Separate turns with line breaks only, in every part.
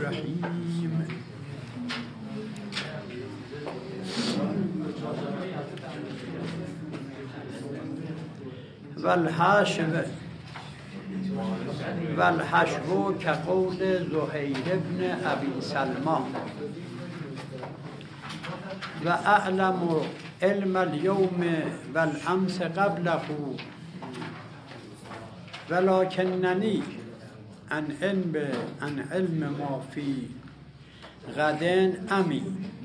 الرحیم. والحشو كقول زهير بن أبي سلمى وأعلم علم اليوم والأمس قبله ولكنني عن علم ما في غد أمي.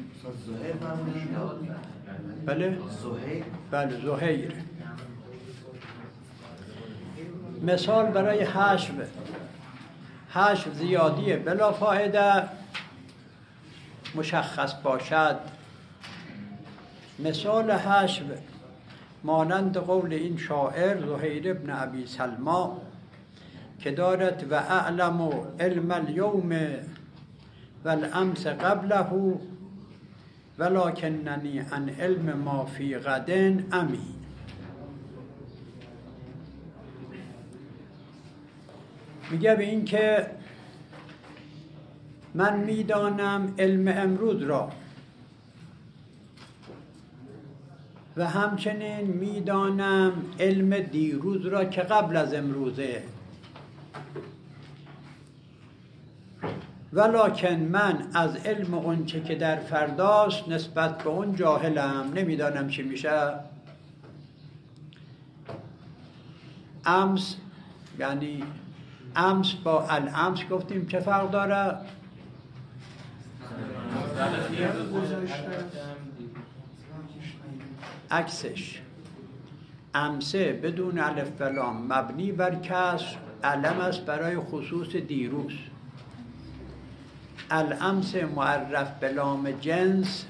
بله زهیر. مثال برای حشو زیادیه بلا فایده مشخص باشد. مثال حشو مانند قول این شاعر زهیر ابن ابی سلمى که دارد و اعلم علم اليوم والامس قبله ولکننی عن علم ما فی غد امی. میگه به این که من میدانم علم امروز را و همچنین میدانم علم دیروز را که قبل از امروزه، ولکن من از علم اونچه که در فرداست نسبت به اون جاهلم، نمیدانم چی میشه. امس یعنی امس با الامس گفتیم چه فرق داره؟ عکسش امسه بدون الف و لام مبنی بر کسر علم است برای خصوص دیروز. الامس معرف به لام جنس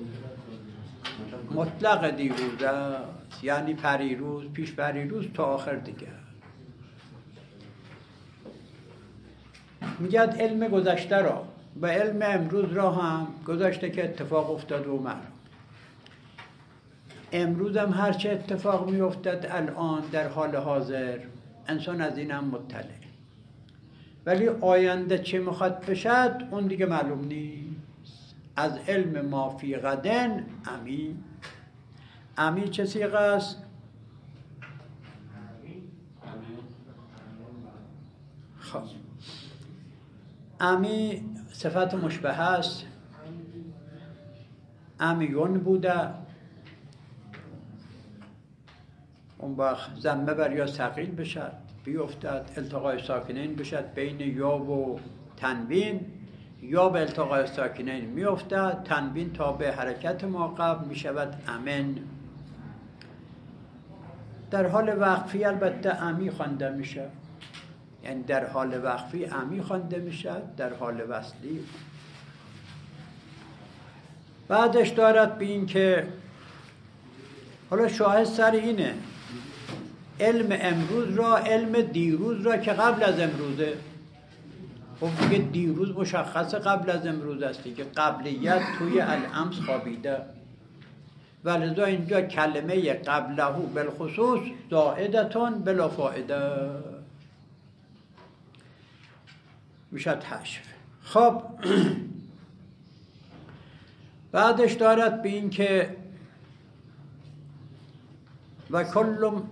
مطلق دیروز است، یعنی پریروز، پیش پریروز تا آخر دیگه. میگه علم گذشته را و علم امروز را هم، گذشته که اتفاق افتاد و معلوم، امروز هم هرچه اتفاق می افتد الان در حال حاضر انسان از این هم مطلع، ولی آینده چه میخواد بشد اون دیگه معلوم نیست. از علم ما فی غدن امی. امی چه صیغه است؟ خب امی صفت مشبه است. امیون بوده، اون وقت ضمه بر یا ثقیل بشد بیفتد، التقای ساکنین بشد بین یا و تنوین، یا به التقای ساکنین میافتد، تنوین تابع حرکت ما قبل میشود امن. در حال وقفی البته امی خوانده میشه، یعنی در حال وقفی امی خوانده میشد، در حال وصلی. بعدش دارد به این که حالا شاهد سر اینه علم امروز را علم دیروز را که قبل از امروزه. خب دیگه دیروز مشخصه قبل از امروز است دیگه، قبلیت توی الامس خوابیده، ولذا اینجا کلمه قبله بالخصوص زائدتون بلا فائده میشد حشو. خب بعدش دارد به این که و کلم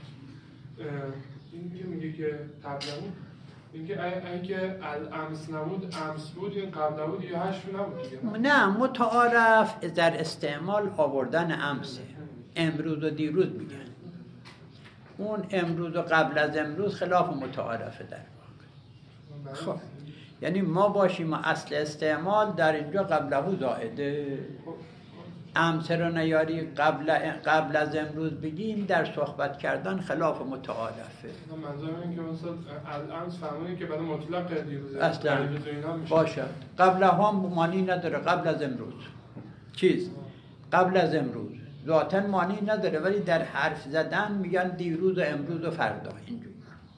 این که میگه که قبل نمود، این که اگه الامس نمود امس بود، این قبل نمود یا حشو نبود دیگه.
نه، متعارف در استعمال آوردن امسه، امروز و دیروز میگن. اون امروز و قبل از امروز خلاف متعارفه در واقع. خب یعنی ما باشیم اصل استعمال در اینجا قبله زائده، امس رو نیاری قبل از امروز بگیم در صحبت کردن خلاف متعارفه.
منظورم این که مثلا الامس فهمونی که بعد مطلق دیروزه
اصلا باشد. قبل هم معنی نداره، قبل از امروز چیز قبل از امروز ذاتاً معنی نداره، ولی در حرف زدن میگن دیروز و امروز و فردا. اینجوری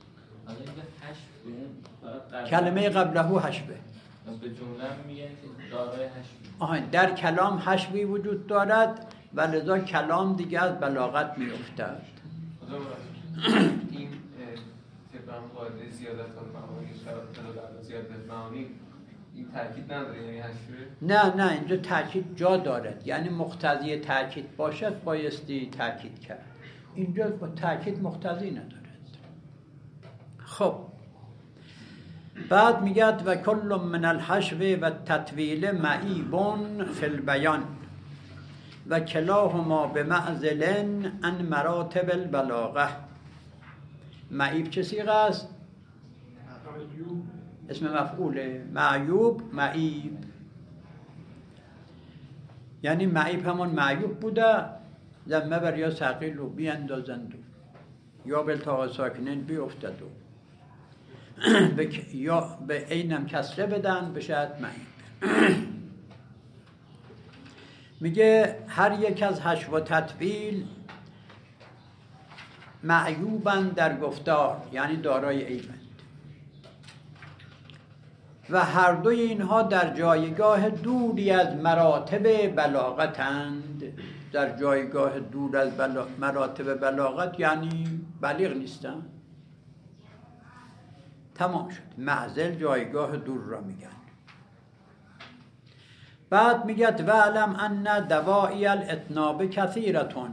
کلمه قبله حشبه
به جمله میگن که دارای حشبه.
در کلام حشبی وجود دارد و لذا کلام دیگه از بلاغت میافتد.
این طبعا قاعده زیادت المعانی، زیادت معانی این تاکید نداره یعنی
نه اینجا تاکید جا دارد، یعنی مقتضی تاکید باشد بایستی تاکید کرد. اینجا با تاکید مقتضی ندارد. خب بعد میگد و کل من الحشو و تطویل معیبون فی البیان و کلاهما به معزل عن مراتب البلاغه. معیب چه صیغه است؟ اسم مفعوله. معیوب معیب، یعنی معیب همون معیوب بوده، ضمه بر یا ثقیل رو بیاندازند یا به التقاء ساکنین بیفتد یا به عینم کسره بدن بشد معیب. میگه هر یک از حشو و تطویل معیوبند در گفتار، یعنی دارای عیبند، و هر دوی اینها در جایگاه دوری از مراتب بلاغتند. در جایگاه دور از مراتب بلاغت یعنی بلیغ نیستن. تمام شد. معزل جایگاه دور را میگن. بعد میگه و علم ان دواعی الاتناب کثیرتون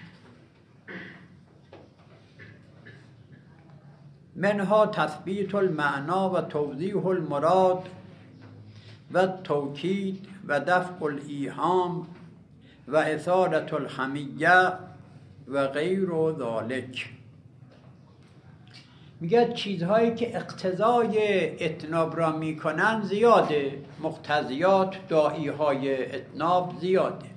منها تثبیت المعنا و توضیح المراد و توکید و دفع الایهام و اثارت الحمیه و غیر ذالک. میگه چیزهایی که اقتضای اتناب را میکنن زیاده، مقتضیات داعی های اتناب زیاده.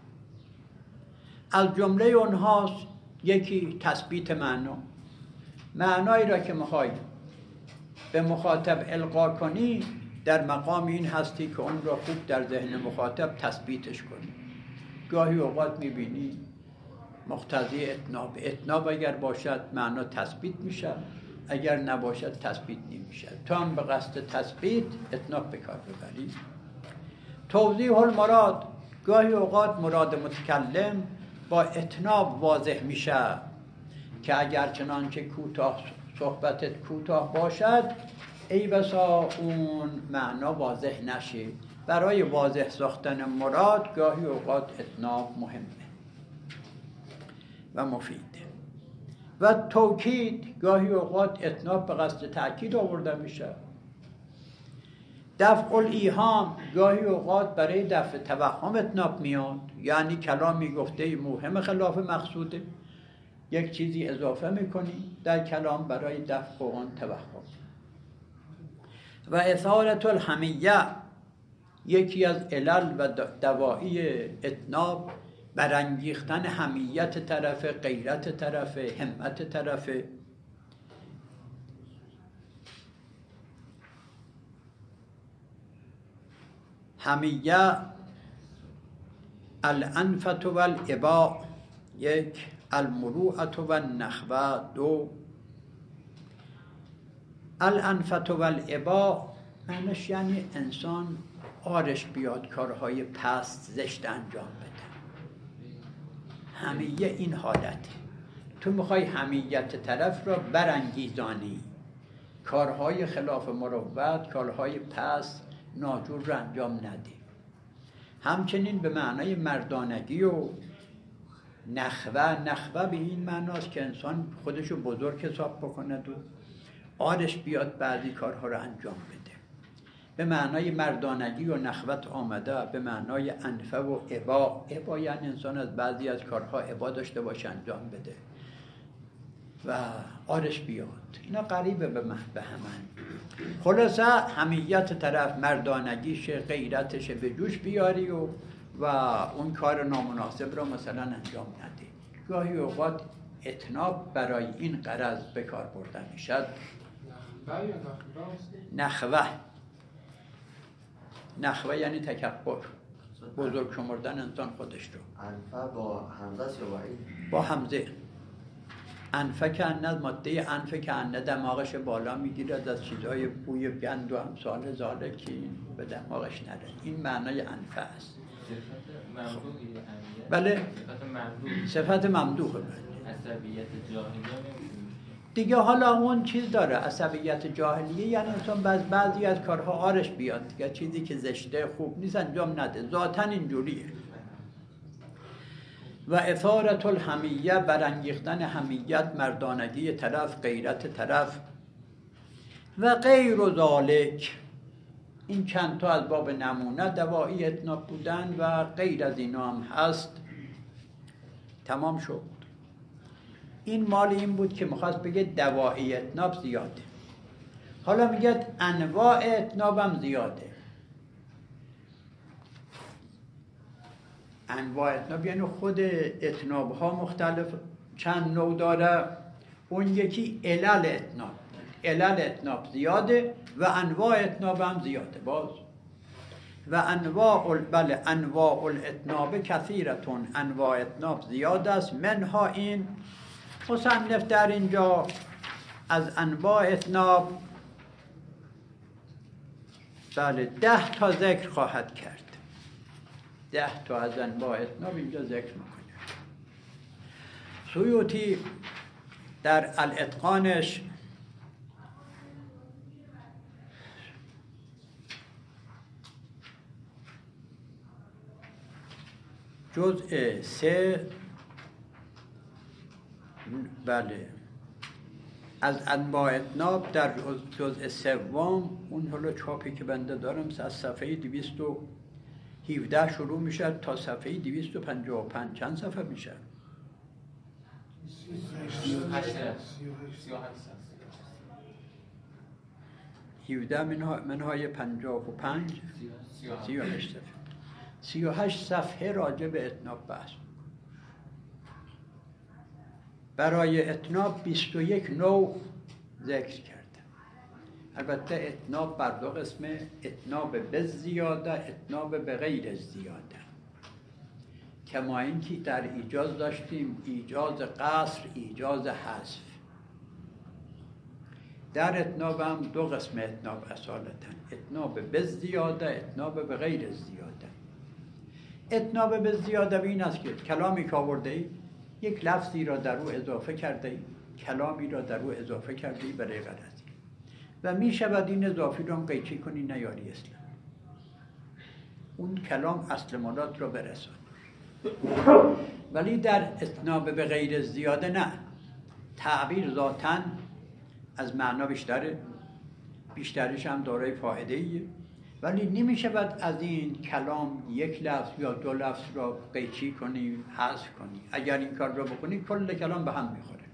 از جمله اونهاست یکی تثبیت معنا. معنایی را که میخوای به مخاطب القا کنی در مقام این هستی که اون را خوب در ذهن مخاطب تثبیتش کنی. گاهی اوقات میبینی مقتضی اتناب اگر باشد معنا تثبیت میشه، اگر نباشد تثبیت نمیشه. تو هم به قصد تثبیت اتناب بکار ببری. توضیح المراد، گاهی اوقات مراد متکلم با اتناب واضح میشه که اگر چنانچه صحبتت کوتاه باشد ای بسا اون معنا واضح نشه. برای واضح ساختن مراد گاهی اوقات اتناب مهمه و مفیده. و توکید، گاهی اوقات اتناب به قصد تأکید آورده میشه. دفع الایهام، گاهی اوقات برای دفع توهم اتناب میاد، یعنی کلامی گفته موهم خلاف مقصوده، یک چیزی اضافه میکنی در کلام برای دفع اون توهم. و اثارت الحمیه، یکی از علل و دواعی اتناب برانگیختن حمیت طرف، غیرت طرف، همت طرف. حمیه الانفة و الاباء یک، المروءة و النخوة دو. الانفة و الاباء معنیش یعنی انسان آرش بیاد کارهای پست زشت انجام بده. حمیه این حالته. تو میخوای حمیت طرف را برانگیزانی، کارهای خلاف مروت، کارهای پست ناجور را انجام ندی. همچنین به معنای مردانگی و نخوه به این معناست که انسان خودشو بزرگ حساب بکند و آرش بیاد بعضی کارها را انجام بده. به معنای مردانگی و نخوت آمده، به معنای انفه و ابا یعنی انسان از بعضی از کارها ابا داشته باشه انجام بده و آرش بیاد. اینا قریبه به همن. خلاصه حمیت طرف، مردانگیش، غیرتش به جوش بیاری و اون کار نامناسب را مثلا انجام ندی. گاهی اوقات اتناب برای این غرض به کار برده میشد. نخوه یعنی تکبر، بزرگ شمردن انسان خودش رو.
انفه با همزه یا وعید؟
با همزه. انفه که انه ماده انفه که انه دماغش بالا میگیرد از چیزهای بوی گند و امثال ذالک که به دماغش نره. این معنای انفه است.
صفت ممدوحی
بله؟
صفت ممدوح.
صفت ممدوحه.
عصبیت جاهلیه
دیگه حالا اون چیز داره، عصبیت جاهلیه، یعنی انسان بعضی از کارها آرش بیاد دیگه، چیزی که زشته خوب نیست انجام نده، ذاتاً اینجوریه. و اثارت الحمیه، برانگیختن حمیت، مردانگی طرف، غیرت طرف. و غیر و ذالک، این چند تا از باب نمونه دوایی اتناب بودن و غیر از اینا هم هست. تمام شد. این مال این بود که میخواست بگه دوایی اتناب زیاده. حالا میگه انواع اتناب هم زیاده. انواع اتناب یعنی خود اتناب ها مختلف، چند نوع داره. اون یکی علل اتناب، علل اتناب زیاده و انواع اتناب هم زیاده باز. و انواع الاتناب کثیرتون، انواع اتناب زیاد است. منها این مصنف در اینجا از انواع اتناب 10 تا ذکر خواهد کرد. 10 تا از انواع اتناب اینجا ذکر میکنه. سیوطی در الاتقانش جزء 3 از انواع اتناب در جزء 3 اون حالا چاپی که بنده دارم از صفحه 217 شروع میشه تا صفحه 255. چند صفحه میشه؟ 17 منهای 55 38 صفحه. 38 صفحه راجع به اتناب بحث. برای اتناب 21 نوع ذکر کرده. البته اتناب بر دو قسمه، اتناب به زیاده، اتناب به غیر زیاده. کما اینکه در ایجاز داشتیم ایجاز قصر، ایجاز حذف. در اتناب هم 2 قسم اتناب اصالتا، اتناب به زیاده، اتناب به غیر زیاده. اتناب به زیاده این است که کلامی که آورده ای، یک لفظی را در او اضافه کرده ای، کلامی را در او اضافه کرده ای برای غرضی و می شود این اضافی رو هم قیچی کنی نیاری اصلا، اون کلام اصل مراد را برسان. ولی در اتناب به غیر زیاده نه، تعبیر ذاتاً از معنا بیشتره، بیشترش هم دارای فایده ایه، ولی نمی شود از این کلام یک لفظ یا 2 لفظ را قیچی کنی، حذف کنی. اگر این کار را بکنی کل کلام به هم میخوره.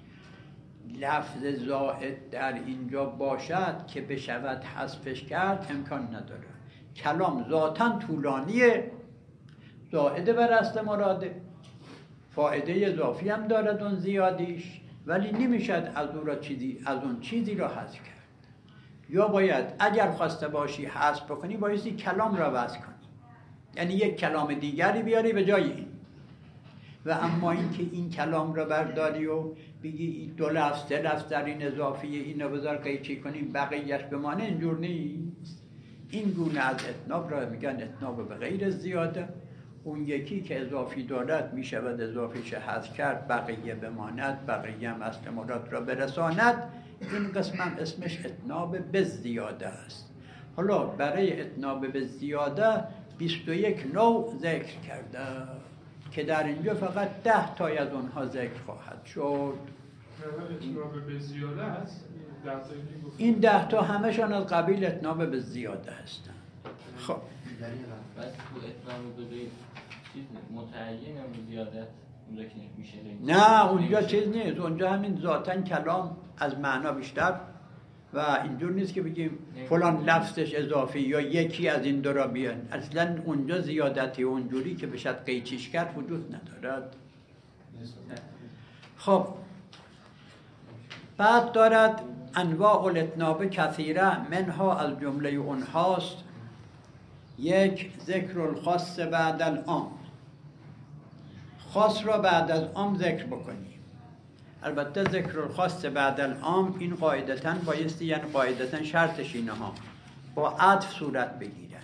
لفظ زائد در اینجا باشد که بشود حذفش کرد امکان نداره. کلام ذاتاً طولانیه، زائد بر اصل مراده، فایده اضافی هم دارد اون زیادیش، ولی نمیشد از اون چیزی را حذف کرد. یا باید اگر خواسته باشی حذف بکنی بایستی کلام را وضع کنی، یعنی یک کلام دیگری بیاری به جای این. و اما اینکه این کلام را برداری و بگی 2 لفظ 3 لفظ در این اضافیه، اینو بذار قیچی کنیم بقیه‌اش بمانه، اینجور نیست. این گونه از اتناب را میگن اتناب به غیر زیاده. اون یکی که اضافی دارد میشود اضافیش حذف کرد، بقیه بماند، بقیه هم اصل مراد را برساند. این قسم هم اسمش اتناب به زیاده است. حالا برای اتناب به زیاده 21 نوع ذکر کرده که در اینجا فقط 10 تا از اونها ذکر خواهد شد.
اتناب به زیاده هست؟
این 10 تا همشان از قبیل اتناب به زیاده هستند. خب
بعد تو اتناب به چیز متعین هم زیادت اونجا که میشه؟
نه اونجا چیز نیست، اونجا همین ذاتاً کلام از معنا بیشتر و اینجور نیست که بگیم فلان لفظش اضافی یا یکی از این 2 را بیان. اصلا اونجا زیادتی اونجوری که بشد قیچیش کرد وجود ندارد. خب بعد دارد انواع الاتناب کثیره، منها از جمله اونهاست 1 ذکر الخاص بعد العام، خاص را بعد از عام ذکر بکنی. البته ذکر الخاص بعد العام این قاعدتاً بایستی، یعنی قاعدتاً شرطش اینه ها، با عطف صورت بگیرد.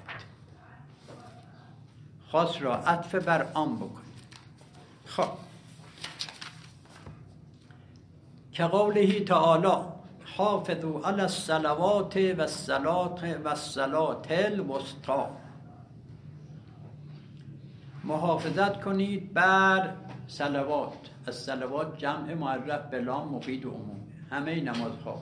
خاص را عطف بر عام بکنی. خب که قوله تعالی حافظوا علی الصلوات و الصلاة الوسطی، محافظت کنید بر صلوات. الصلوات جمع معرف به لام مفید و عموم، همه نمازها،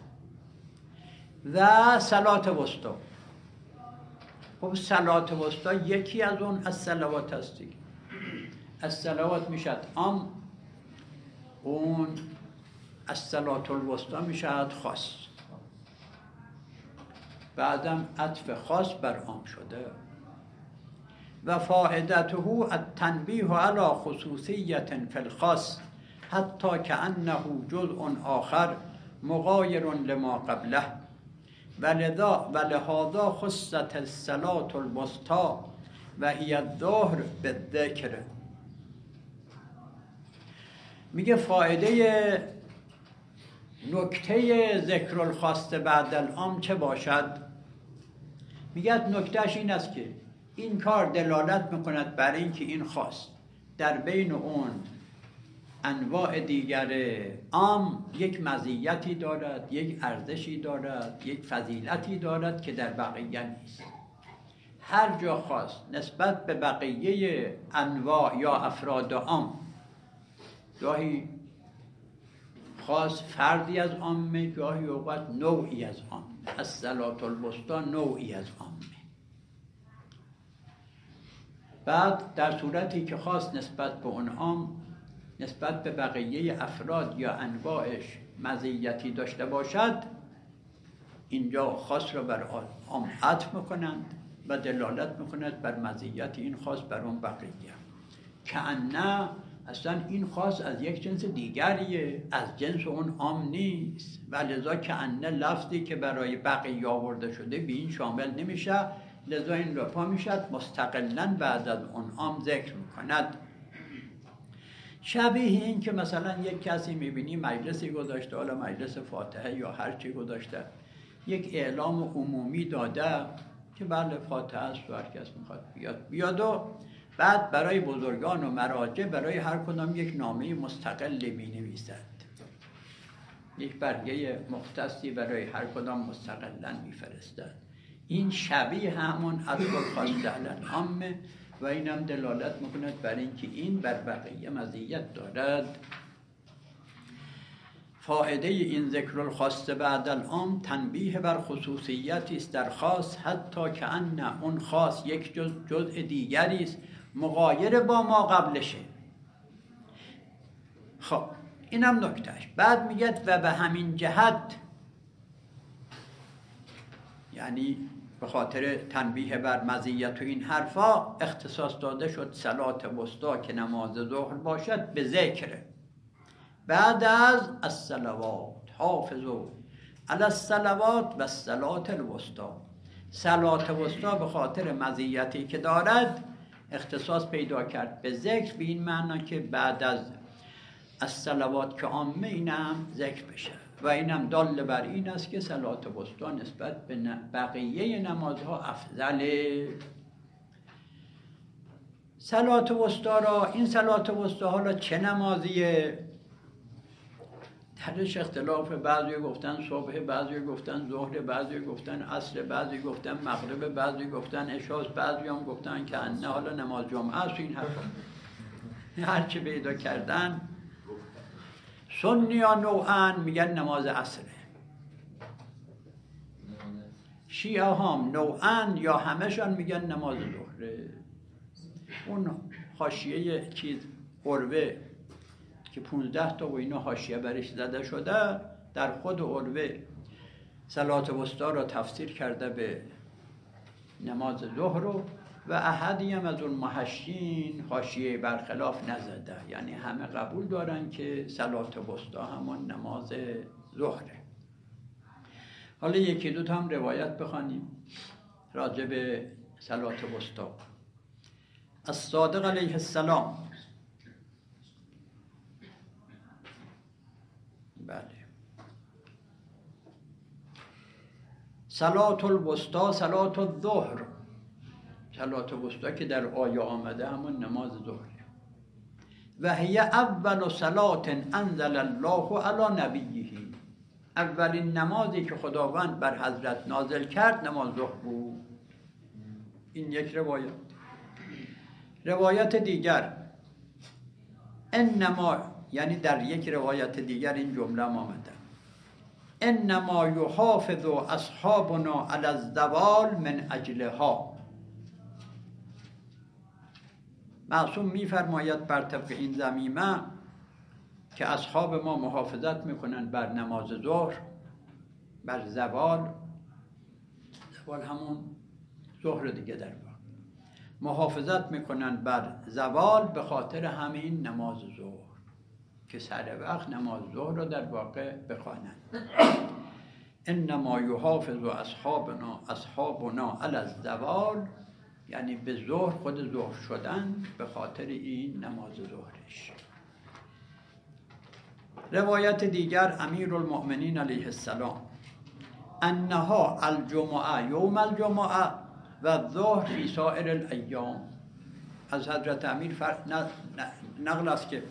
و صلات وسطی. خب صلات وسطی یکی از اون از صلوات هست دیگه. از صلوات میشد عام، اون از صلات الوسطی میشد خاص، بعدم عطف خاص بر عام شده. و فائدته التنبیه علی خصوصیت فی الخاص حتی کأنه جزء آخر مغایر لما قبله، ولهذا خصت الصلاة الوسطی و هی الظهر بالذکر. میگه فایده نکته ذکر الخاص بعد العام چه باشد؟ میگه نکتهش این است که این کار دلالت میکند بر اینکه این خاص در بین اون انواع دیگر عام یک مزیتی دارد، یک ارزشی دارد، یک فضیلتی دارد که در بقیه نیست. هر جا خاص نسبت به بقیه انواع یا افراد عام، گاهی خاص فردی از عامه، گاهی اوقات نوعی از عامه. از صلات الوسطی نوعی از عامه. بعد در صورتی که خاص نسبت به اون عام، نسبت به بقیه افراد یا انواعش مزیتی داشته باشد، اینجا خاص را بر عام عطف میکنند و دلالت میکند بر مزیت این خاص بر اون بقیه. کأنه اصلا این خاص از یک جنس دیگریه، از جنس اون عام نیست، و لذا کأنه لفظی که برای بقیه آورده شده به این شامل نمیشه، لذا این را پا میشد مستقلاً بعد از اون عام ذکر میکند. شبیه این که مثلا یک کسی میبینی مجلسی گذاشته، حالا مجلس فاتحه یا هر چی گذاشته، یک اعلام عمومی داده که بله فاتحه است و هر کس میخواد بیاد و بعد برای بزرگان و مراجع برای هر کدام یک نامه مستقلی مینویسد، یک برگه مختصی برای هر کدام مستقلا میفرستد. این شبیه همون اصل خاص عامه و این هم دلالت میکند بر اینکه این بر بقیه مزیت دارد. فائده این ذکر الخاص بعد العام تنبیه بر خصوصیتی است در خاص، حتی که ان اون خاص یک جزء دیگری است مغایر با ما قبلشه. خب اینم نکتهش. بعد میگه و به همین جهت، یعنی به خاطر تنبیه بر مزیت و این حرفا اختصاص داده شد صلات وسطی که نماز ظهر باشد به ذکر بعد از الصلوات. حافظوا علی الصلوات و الصلاة الوسطی. صلات وسطی به خاطر مزیتی که دارد اختصاص پیدا کرد به ذکر، به این معنا که بعد از الصلوات که عامه اینم ذکر بشه و اینم دال بر این است که صلات وسطی نسبت به بقیه نمازها افضله. صلات وسطی را، این صلات وسطی حالا چه نمازیه؟ درش اختلاف، بعضی گفتن صبح، بعضی گفتن ظهر، بعضی گفتن عصر، بعضی گفتن مغرب، بعضی گفتن عشاء، بعضی هم گفتن که نه حالا نماز جمعه است. این حرفا هر چه پیدا کردن. سنی یا نوعاً میگن نماز عصره، شیعه هم نوعاً یا همشان میگن نماز ظهره. اون حاشیه چیز عروه که 15 تا و اینا حاشیه برش زده شده، در خود عروه صلات وسطی را تفسیر کرده به نماز ظهر و احدی هم از اون محشین حاشیه برخلاف نزده، یعنی همه قبول دارن که صلات وسطی همون نماز ظهره. حالا یکی دو تا هم روایت بخوانیم راجع به صلات وسطی. الصادق علیه السلام، بله، صلات الوسطی صلات الظهر، صلات وسطی که در آیه آمده همون نماز ظهره. و هی اول صلات انزل الله علی نبیه، اولین نمازی که خداوند بر حضرت نازل کرد نماز ظهر بود. این یک روایت. روایت دیگر انما، یعنی در یک روایت دیگر این جمله آمده انما یحافظ اصحابنا علی الزوال من اجلها. معصوم میفرماید بر طبق این ضمیمه که اصحاب ما محافظت میکنن بر نماز ظهر، بر زوال. زوال همون ظهر دیگه در واقع. محافظت میکنن بر زوال به خاطر همین نماز ظهر که سر وقت نماز ظهر رو در واقع بخوانند. انما یحافظ اصحابنا علی الزوال، یعنی به ظهر، خود ظهر شدن به خاطر این نماز ظهرش. روایت دیگر امیرالمؤمنین علیه السلام انها الجمعه یوم الجمعه و الظهر فی سایر الایام. از حضرت امیر نقل است که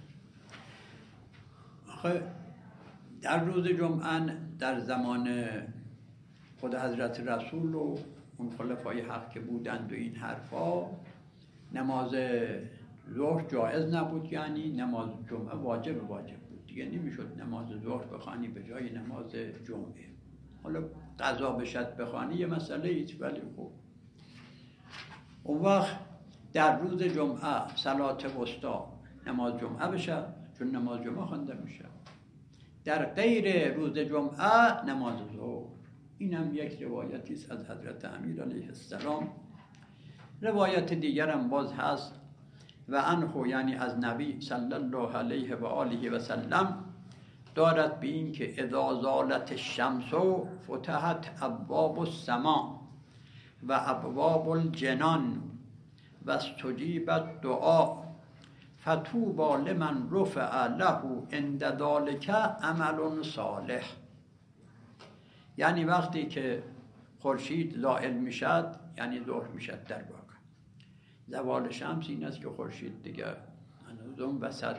در روز جمعه در زمان خود حضرت رسول و اون خلفای حق که بودند و این حرفا، نماز ظهر جایز نبود، یعنی نماز جمعه واجب بود دیگه. نمیشد نماز ظهر بخوانی به جای نماز جمعه. حالا قضا بشد بخوانی یه مسئله ایست، ولی خب اون وقت در روز جمعه صلات وسطی نماز جمعه بشه، چون نماز جمعه خوانده میشه. در غیر روز جمعه نماز ظهر. این هم یک روایتی است از حضرت امیر علیه السلام. روایت دیگر هم باز هست و عنه، یعنی از نبی صلی الله علیه و آله و سلم، دارد به این که اذا زالت الشمس فتحت ابواب السماء و ابواب الجنان و استجیب الدعاء فطوبی لمن رفع له عند ذلک عمل صالح. یعنی وقتی که خورشید زائل میشد، یعنی ظهر میشد در واقع. زوال شمس این است که خورشید دیگه هنوز اون وسط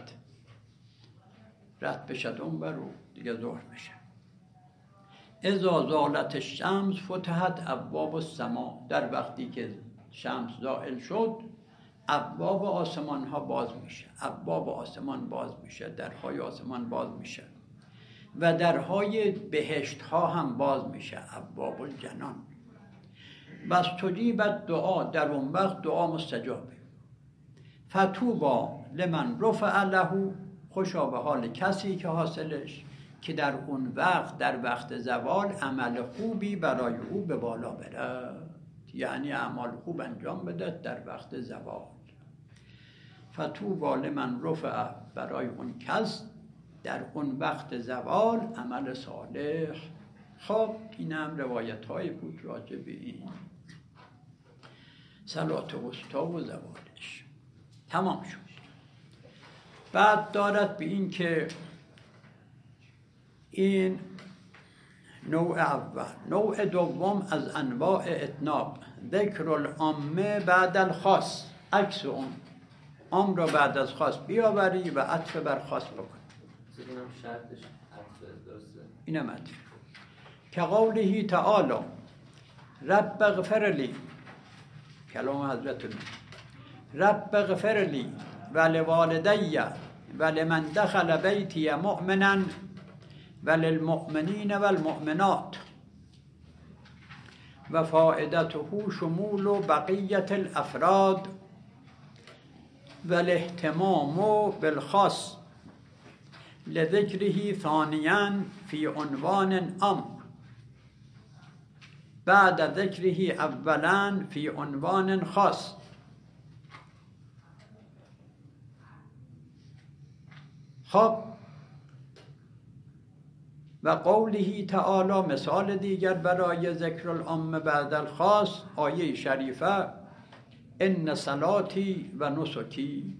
رد بشد اون بر و دیگه ظهر میشه. اذا زالت الشمس فتحت ابواب السماء، در وقتی که شمس زائل شد ابواب آسمان ها باز میشه، ابواب آسمان باز میشه، درهای آسمان باز میشه و درهای بهشت ها هم باز میشه، ابواب الجنان. بس تجیب دعا، در اون وقت دعا مستجابه. فطوبی لمن رفع له، خوشا به حال کسی که حاصلش که در اون وقت، در وقت زوال، عمل خوبی برای او به بالا بره، یعنی اعمال خوب انجام بده در وقت زوال. فطوبی لمن رفع، برای اون کس در اون وقت زوال عمل صالح. خب این هم روایت های بود راجع به این صلات وسطی و زوالش. تمام شد. بعد دارد به این که این نوع اول. نوع دوم از انواع اتناب، ذکر العامه بعد الخاص، عکس اون، عام را بعد از خاص بیاوری و عطف بر خاص بکن.
اینم شرطش عطف درسته؟
اینم عطف. که قوله تعالی رب اغفر لی، کلام حضرت رب اغفر لی ولوالدی ولمن دخل بیتی مؤمنا وللمؤمنین والمؤمنات و فائدته شمول بقیت الافراد والاهتمام بالخاص لذکره ثانیا فی عنوان امر بعد ذکره اولا فی عنوان خاص. خب و قوله تعالی، مثال دیگر برای ذکر العام بعد الخاص، آیه شریفه ان صلاتی و نسکی.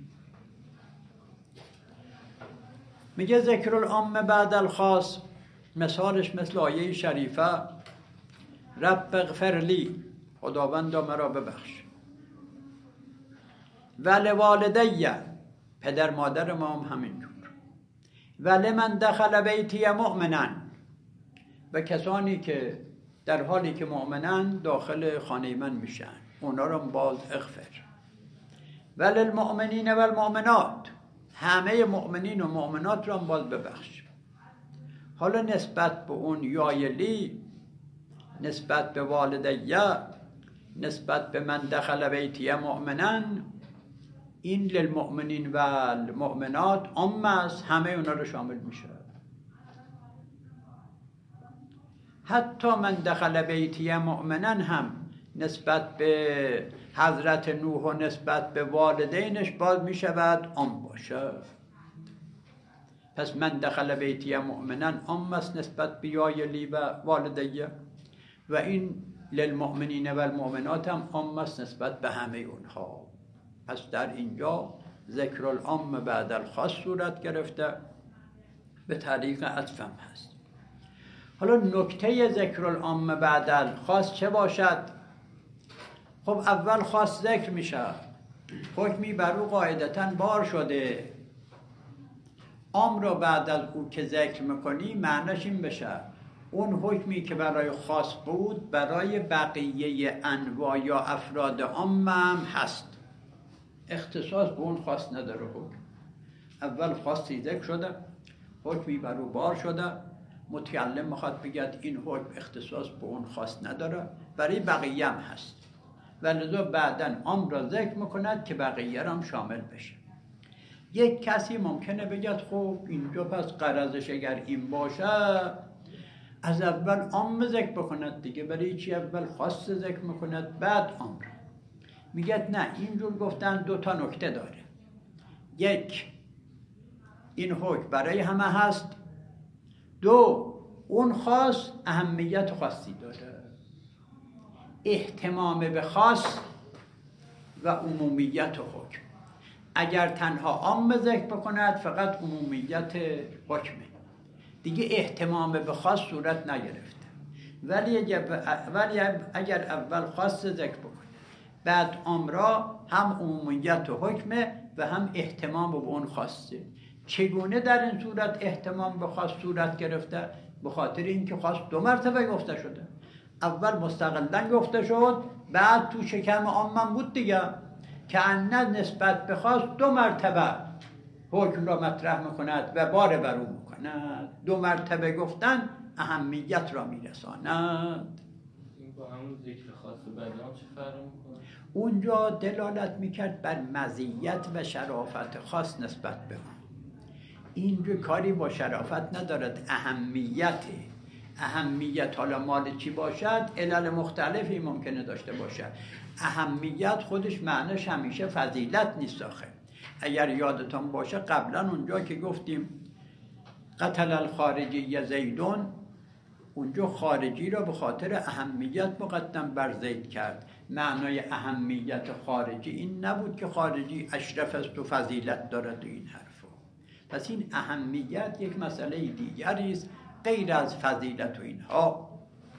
میگه ذکر العام بعد الخاص مثالش مثل آیه شریفه رب اغفر لی، خداوندا مرا ببخش، ولوالدی، پدر مادر ما هم همینجور. ولمن دخل بیتی مؤمنا، و کسانی که در حالی که مؤمنن داخل خانه من میشن اونا رو باز اغفر. وللمؤمنین والمؤمنات، همه مؤمنین و مؤمنات رو باز ببخش. حالا نسبت به اون یایلی، نسبت به والدیه، نسبت به من دخل بیتی مؤمنا، این للمؤمنین و المؤمنات عام است، همه اونا رو شامل میشه. حتی من دخل بیتی مؤمنا هم نسبت به حضرت نوح و نسبت به والدینش باز میشود عام باشه. پس من دخل بیتی مؤمنا عام است نسبت به یایلی و والدیه، و این للمؤمنین و المؤمنات هم عام است نسبت به همه اونها. پس در اینجا ذکر العام بعد الخاص صورت گرفته، به طریق عطفم هست. حالا نکته ذکر العام بعد الخاص چه باشد؟ خب اول خاص ذکر میشه، حکمی بر او قاعدتاً بار شده، عام را بعد از او که ذکر میکنی معنیش این بشه اون حکمی که برای خاص بود برای بقیه انواع یا افراد عام هم هست، اختصاص به اون خاص نداره. حکم اول خاصی ذکر شده، حکمی بر او بار شده، متکلم میخواد بگه این حکم اختصاص به اون خاص نداره، برای بقیه هم هست، ولذا بعداً عام را ذکر میکند که بقیه هم شامل بشه. یک کسی ممکنه بگه خب اینجا پس غرضش اگر این باشه از اول عام ذکر بکند دیگه، برای چی اول خاص ذکر میکند بعد عام را؟ میگه نه، اینجور گفتن دو تا نکته داره. یک، این حکم برای همه هست. دو، اون خاص اهمیت خاصی داره، اهتمام به خاص و عمومیت حکم. اگر تنها عام ذکر بکند فقط عمومیت حکمه دیگه، اهتمام به خاص صورت نگرفته. ولی اگر اول خاص ذکر بکند بعد عام را، هم عمومیت و حکمه و هم اهتمام به اون خاصه. چگونه در این صورت اهتمام به خاص صورت گرفته؟ به خاطر اینکه خاص دو مرتبه گفته شده، اول مستقلاً گفته شد، بعد تو شکم عام بود دیگه، که انه نسبت به خاص دو مرتبه حکم را مطرح میکند و بار بر او میکند. دو مرتبه گفتن اهمیت را میرساند.
این با همون ذکر خاص بعدان چه فرق میکنه؟
اونجا دلالت میکرد بر مزیت و شرافت خاص نسبت به اون. اینجا کاری با شرافت ندارد، اهمیت حالا مال چی باشد، علل مختلفی ممکنه داشته باشد. اهمیت خودش معنیش همیشه فضیلت نیست آخه. اگر یادتان باشه قبلا اونجا که گفتیم قتل الخارجی زیدون، اونجا خارجی را به خاطر اهمیت مقدم بر زید کرد. معنای اهمیت خارجی این نبود که خارجی اشرف است و فضیلت دارد و این حرفا. پس این اهمیت یک مسئله دیگری است غیر از فضیلت و اینها.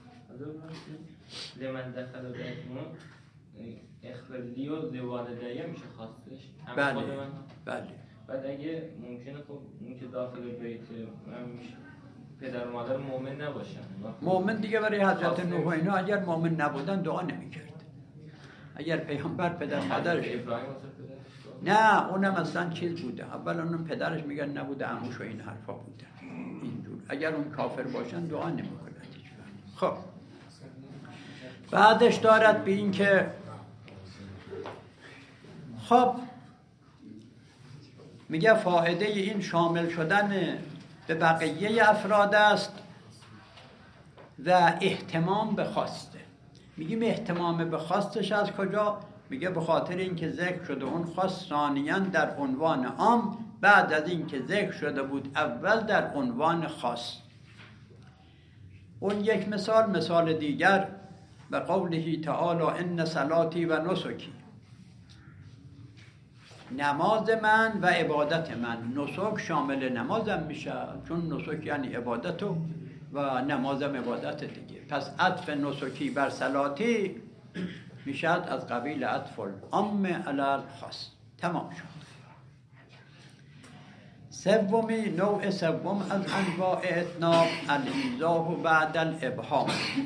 لمن دخل بیتمون اخلالی و لوالدیه میشه خواستش؟
بله بله.
بعد اگه ممکنه خب اون که داخل بیت من میشه پدر و مادر مؤمن نباشن،
مؤمن دیگه برای حضرت نوح و اینا اگر مؤمن نبودن دعا نمیکرد. اگر پیامبر پدر مادرش نه، اونم اصلا چیز بوده، اول اونم پدرش میگن نبوده، عموش و این حرفا بوده اینجور. اگر اون کافر باشن دعا نمیکنن. خب بعدش دارد به این که خب میگه فایده این شامل شدن به بقیه افراد است و اهتمام به خواسته. میگیم اهتمام به خواستش از کجا؟ میگه به خاطر اینکه ذکر شده اون خاص ثانیاً در عنوان عام، بعد از اینکه ذکر شده بود اول در عنوان خاص. اون یک مثال دیگر و قوله تعالی ان صلاتی و نسکی، نماز من و عبادت من. نسک شامل نمازم میشه چون نسک یعنی عبادت و نمازم عبادت دیگه. پس عطف نسکی بر صلاتی میشد از قبیل عطف العام علی الخاص. تمام شد. سومی، نوع سوم از انواع اتناب، الایضاح بعد الابهام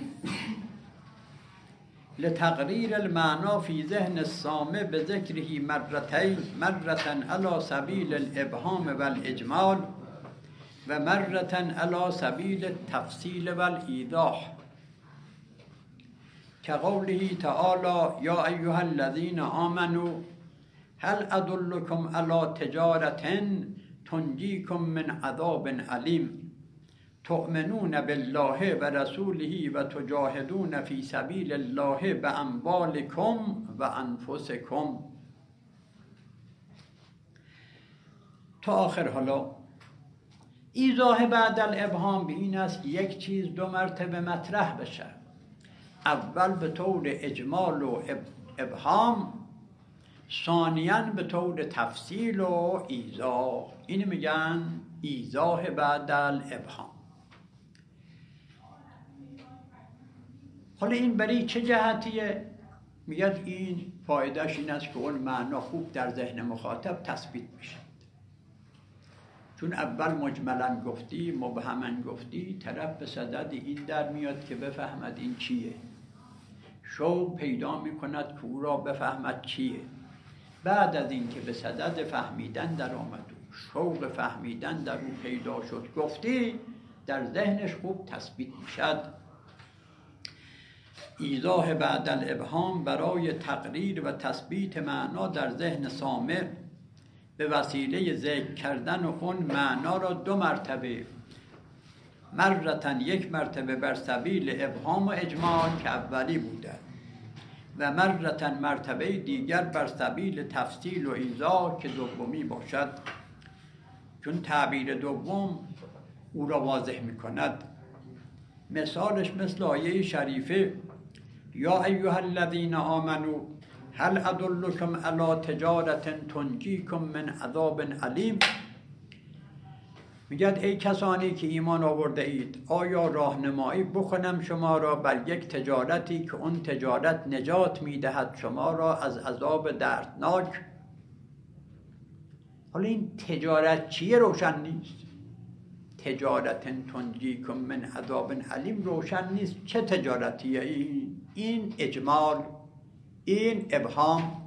لتقریر المعنى فی ذهن السامع بذکره مرتين، مرة على سبیل الابهام والاجمال و مرة على سبیل التفصیل والایضاح كقوله تعالى یا ایها الذین آمنوا هل ادلكم على تجارة تنجيكم من عذاب علیم تؤمنون بالله و رسوله و تجاهدون فی سبیل الله باموالکم و انفسکم تا آخر. حالا ایضاح بعد الابهام به این است یک چیز دو مرتبه مطرح بشه، اول به طور اجمال و ابهام، ثانیاً به طور تفصیل و ایضاح. اینو میگن ایضاح بعد الابهام. حالا این برای چه جهتیه؟ میگه این فایدهش این است که اون معنا خوب در ذهن مخاطب تثبیت میشه، چون اول مجملاً گفتی، مبهماً گفتی، طرف به صدد این در میاد که بفهمد این چیه، شوق پیدا میکند که او را بفهمد چیه. بعد از این که به صدد فهمیدن در آمد و شوق فهمیدن در او پیدا شد گفتی، در ذهنش خوب تثبیت میشد. ایضاح بعد الابهام برای تقریر و تثبیت معنا در ذهن سامع به وسیله ذکر کردن اون معنا را دو مرتبه، مرتن یک مرتبه بر سبیل ابهام و اجمال که اولی بوده و مرتن مرتبه دیگر بر سبیل تفصیل و ایضاح که دومی باشد، چون تعبیر دوم او را واضح می کند. مثالش مثل آیه شریفه یا ایها الذین آمنوا هل ادلکم علی تجارة تنجیکم من عذاب علیم. میگه ای کسانی که ایمان آورده اید، آیا راهنمایی بکنم شما را بر یک تجارتی که اون تجارت نجات میدهد شما را از عذاب دردناک. حالا این تجارت چیه روشن نیست، تجارت تنجیکم من عذاب علیم روشن نیست چه تجارتیه. این اجمال، این ابهام.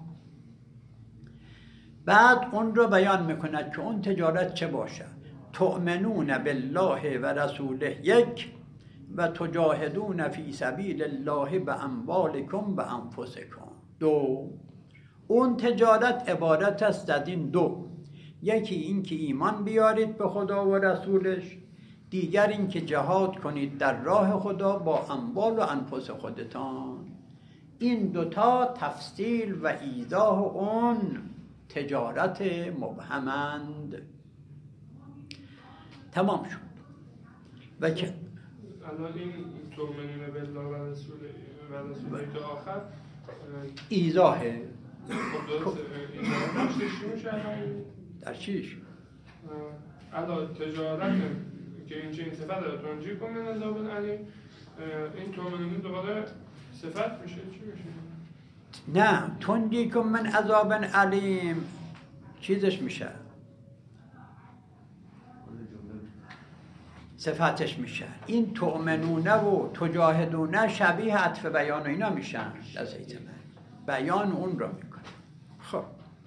بعد اون رو بیان میکند که اون تجارت چه باشه. تؤمنون بالله و رسوله یک و تجاهدون فی سبیل الله باموالکم و انفسکم دو. اون تجارت عبارت است از این دو، یکی این که ایمان بیارید به خدا و رسولش، دیگر این که جهاد کنید در راه خدا با اموال و انفس خودتان. این دوتا تفصیل و ایضاح اون تجارت مبهمند. تمام شد. و که
الان این تؤمنون بالله و رسوله که آخر
ایضاحه.
خب درسته، ایضاح چی میشه
در چیش؟
الان تجارت که این چه صفت داره تنجی کن من عذاب علیم، این تؤمنون دوباره صفت میشه چی میشه؟
نه، تنجی کن من عذاب علیم چیزش میشه، صفتش میشه. این تؤمنونه و تجاهدونه شبیه عطف بیان و اینا میشن، بیان اون را میکنه. خب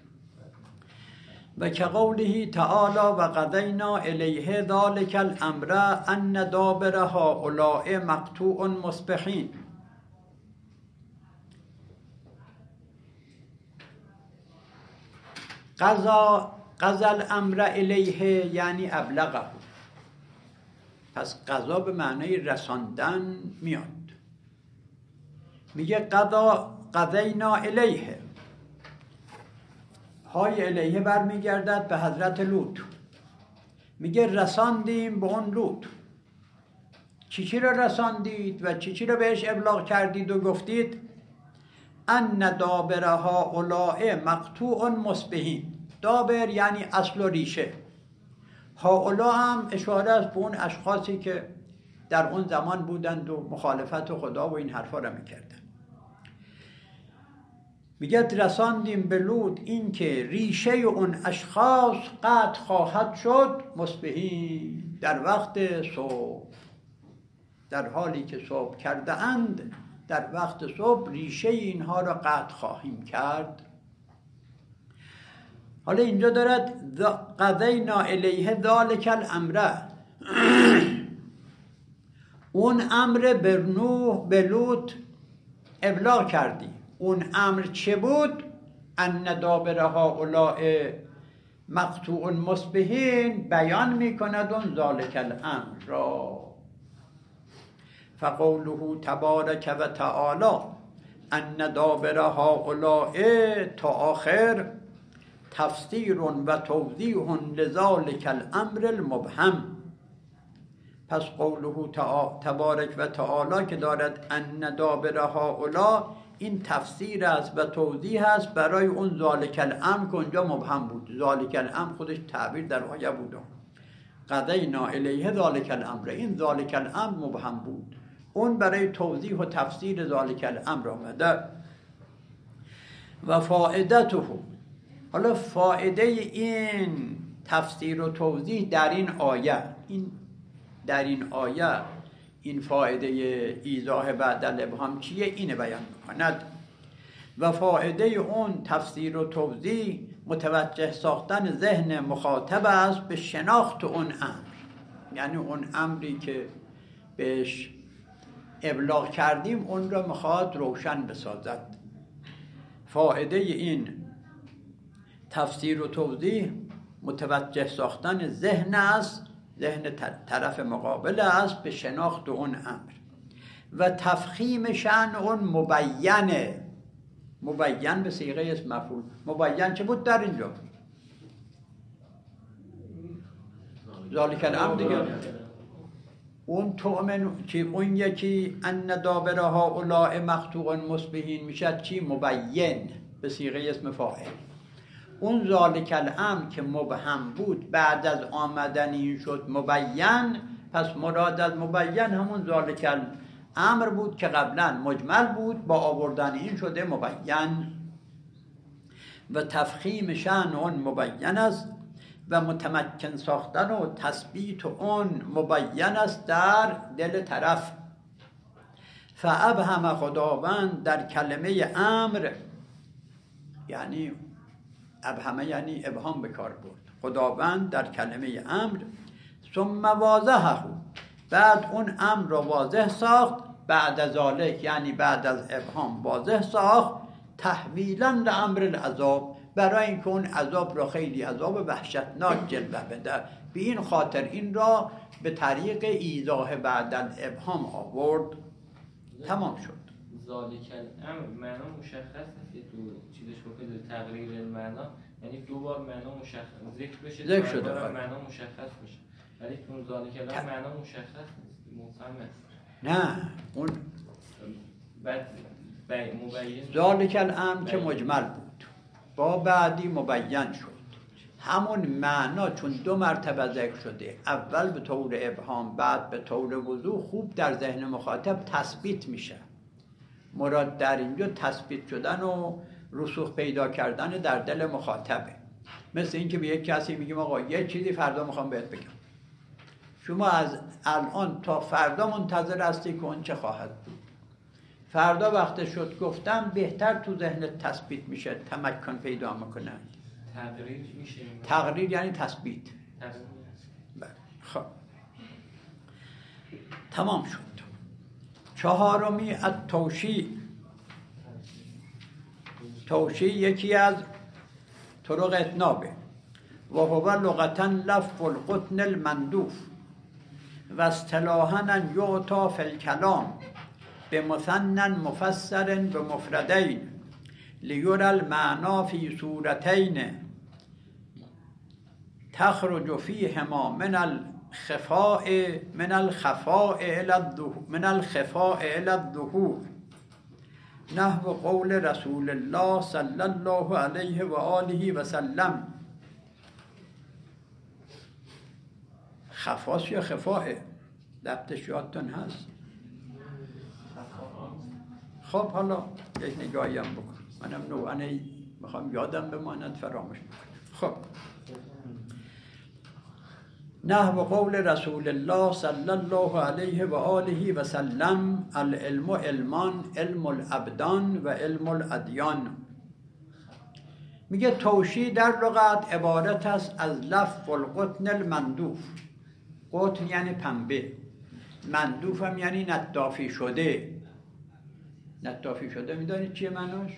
و که قوله تعالی و قضینا الیه ذلک الامر ان دابر هؤلاء مقطوع مصبحین. قضا الامر الیه یعنی ابلغه، پس قضا به معنی رساندن میاد. میگه قضینا الیه، های الیه برمیگردد به حضرت لوط. میگه رساندیم به اون لوط. چی رو رساندید و چی رو بهش ابلاغ کردید و گفتید؟ ان دابر هؤلاء مقطوع مصبحین. دابر یعنی اصل و ریشه، هؤلاء هم اشاره است به اون اشخاصی که در اون زمان بودند و مخالفت خدا و این حرفا را میکردند. میگه رساندیم به لوط این که ریشه اون اشخاص قطع خواهد شد مصبحین، در وقت صبح، در حالی که صبح کرده اند در وقت صبح ریشه اینها را قطع خواهیم کرد. حالا اینجا دارد قضینا الیه ذالک الامر، اون امر به لوط ابلاغ کردی. اون امر چه بود؟ ان دابر هؤلاء مقطوع مصبحین، بیان میکند اون ذالک الامر را. فقوله تبارک و تعالی ان دابر هؤلاء تا آخر تفسیر و توضیح لذالک الامر المبهم. پس قوله تبارک و تعالی که دارد ان دابر هؤلاء، این تفسیر است و توضیح است برای اون ذالک الامر که اونجا مبهم بود. ذالک الامر خودش تعبیر در آیه بود، قضینا الیه ذالک الامر، این ذالک الامر مبهم بود، اون برای توضیح و تفسیر ذالک الامر آمده. و فائدته، حالا فایده این تفسیر و توضیح در این آیه، این فایده ایضاح بعد الابهام چیه؟ اینه بیان میکند. و فایده اون تفسیر و توضیح متوجه ساختن ذهن مخاطب است به شناخت اون امر، یعنی اون امری که بهش ابلاغ کردیم اون را میخواد روشن بسازد. فایده این تفسیر و توضیح متوجه ساختن ذهن است، ذهن طرف مقابل است به شناخت اون امر. و تفخیم شأن اون مبینه، مبین به صیغه اسم مفعول. مبین چه بود در اینجا؟ ذالک الامر دیگه. اون تؤمن چی؟ اون یکی ان دابر هؤلاء مقطوع مصبحین میشه چی؟ مبین به صیغه اسم فاعل. اون ذالک الامر که مبهم بود بعد از آمدن این شد مبین، پس مراد از مبین همون ذالک الامر بود که قبلا مجمل بود، با آوردن این شده مبین. و تفخیم شأن اون مبین است و متمکن ساختن و تثبیت اون مبین است در دل طرف. فابهم خداوند در کلمه امر، یعنی ابهمه یعنی ابهام به کار برد، خداوند در کلمه امر ثم واضحه، بعد اون امر را واضح ساخت، بعد از ذالک یعنی بعد از ابهام واضح ساخت، تحویلا لامر العذاب، برای اینکه اون عذاب را خیلی عذاب وحشتناک جلوه بده. به این خاطر این را به طریق ایضاح بعد الابهام آورد. تمام شد.
ذالک الامر معنا مشخص نیست تو چیزش بکنه تقریر المعنا، یعنی دو بار معنا مشخص ذکر بشه،
ذکر شده
معنا مشخص میشه، ولی تو ذالک الامر معنا مشخص نیست، مبهم است.
نه اون
بعد مبین
ذالک الامر که مجمل بود با بعدی مبین شد، همون معنا چون دو مرتبه ذکر شده، اول به طور ابهام بعد به طور وضوح، خوب در ذهن مخاطب تثبیت میشه. مراد در اینجا تثبیت شدن و رسوخ پیدا کردن در دل مخاطبه. مثل اینکه به یک کسی میگیم آقا یه چیزی فردا میخوام بهت بگم، شما از الان تا فردا منتظر هستی که اون چه خواهد بود. فردا وقت شد گفتم بهتر تو ذهنت تثبیت میشه، تمکن پیدا میکنه.
تقریر میشه.
تقریر یعنی تثبیت. خب تمام شد. چهارمی از توشی یکی از طرق اتنابه و هو لغتا لف القطن المندوف و اصطلاحا یعطا فی الکلام به مثنى مفسر به مفردین لیور المعنا فی صورتین تخرج فیهما من الخفاء الى الظهور نحو قول رسول الله صلی الله علیه و آله و سلم. خفاست یا خفاء؟ لبتش یادتون هست؟ خب حالا یک نگاهی هم بکن. منم نوعانه میخوام یادم بماند فراموش میکنم. خب نحو قول رسول الله صلی الله علیه و آله و سلم العلم علمان علم الابدان و علم الادیان. میگه توشی در لغت عبارت است از لف القطن المندوف. قطن یعنی پنبه، مندوف هم یعنی نطافی شده. نطافی شده میدونید چیه معناش؟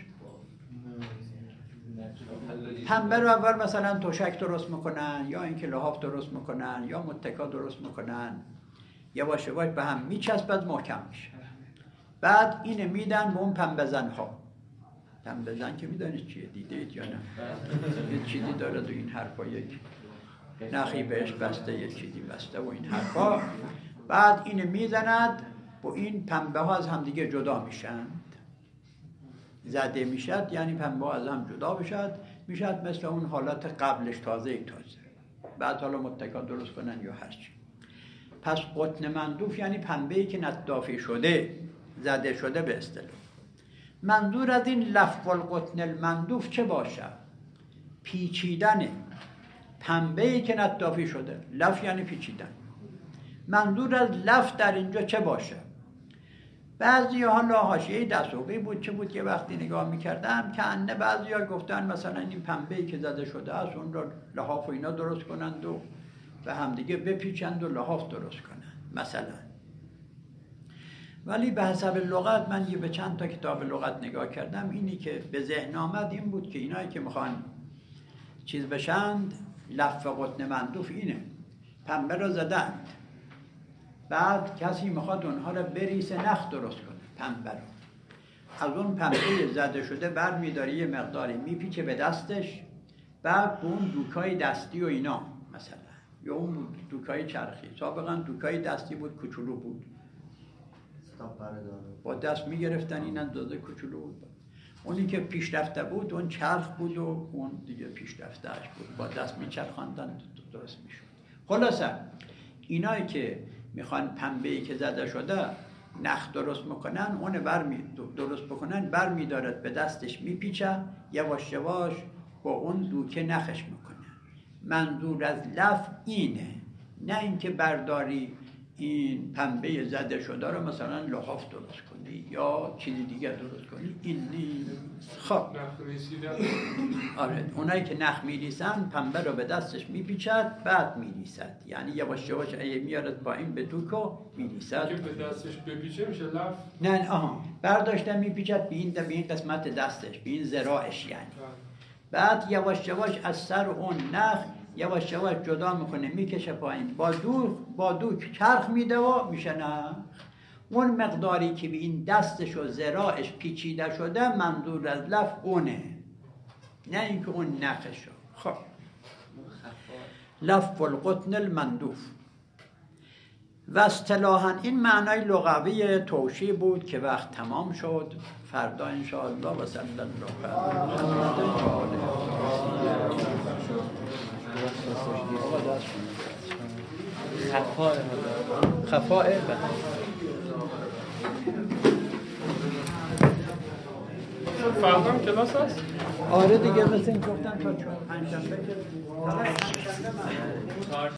پنبه رو اول مثلا تشک درست میکنن یا اینکه لحاف درست میکنن یا متکا درست میکنن، یواش یواش به هم میچسبد محکم میشه. بعد اینو میدن به اون پنبه زن ها. پنبه زن که میدونید چیه، دیدید یا نه؟ یه چیزی داره دو این حرفا، یک نخی بهش بسته، یک چیزی بسته و این حرفا. بعد اینو میزند و این پنبه ها از هم دیگه جدا میشن، زده میشد، یعنی پنبه ها از هم جدا میشد مثل اون حالت قبلش تازه. بعد حالا متکا درست کنن یا هرچی. پس قطن مندوف یعنی پنبه‌ای که نطافی شده، زده شده به اصطلاح. منظور از این لف القطن المندوف چه باشد؟ پیچیدن پنبه‌ای که نطافی شده. لف یعنی پیچیدن. منظور از لف در اینجا چه باشه؟ بعضی حالا حاشیه دستوقی بود چه بود که وقتی نگاه میکردم که انه بعضی ها گفتن مثلا این پنبه‌ای که زده شده است اون رو لحاف و اینا درست کنند و به همدیگه بپیچند و لحاف درست کنند مثلا. ولی به حسب لغت من به چند تا کتاب لغت نگاه کردم، اینی که به ذهن آمد این بود که اینایی که میخوان چیز بشند، لف قطن مندوف اینه، پنبه رو زدند، بعد کسی میخواد اونها رو بریسه نخ درست کنه، پنبه رو از اون پنبه زده شده بر میداره یه مقداری میپیچه به دستش، بعد اون دوکای دستی و اینا مثلا، یا اون دوکای چرخی، سابقا دوکای دستی بود کوچولو بود، با دست میگرفتن این اندازه کوچولو بود. اونی که پیشرفته بود اون چرخ بود و اون دیگه پیشرفته‌اش بود، با دست میچرخاندن درست میشد. خلاصه اینایی که میخوان پنبه‌ای که زده شده نخ درست میکنن، اون درست بکنن، بر میدارد به دستش میپیچه، یواش یواش با اون دوکه نخش میکنه. منظور از لف اینه، نه اینکه برداری این پنبه زده شده رو مثلا لحاف درست کنی یا چیزی دیگه درست کنی، این نیست. خب آره، اونایی که نخ میریسن پنبه رو به دستش میپیچد بعد میریسد، یعنی یواش یواش میارد با این به دوکو میریسد.
که به دستش بپیچه میشه لف؟
نه برداشتن میپیچد به این قسمت دستش، به این ذراعش یعنی. بعد یواش یواش از سر اون نخ یواش یواش جدا میکنه، میکشه پایین، با دوک چرخ میده و میشه نخ. اون مقداری که به این دستش و ذراعش پیچیده شده منظور از لف اونه، نه اینکه اون نخشه. خب لف القطن المندوف. و اصطلاحاً این معنای لغوی توشی بود که وقت تمام شد. فردا انشاءالله و صلی الله علیه خفائه
فردا هم کلاس هست؟
آره دیگه مثل این گفتن تا پنجشنبه که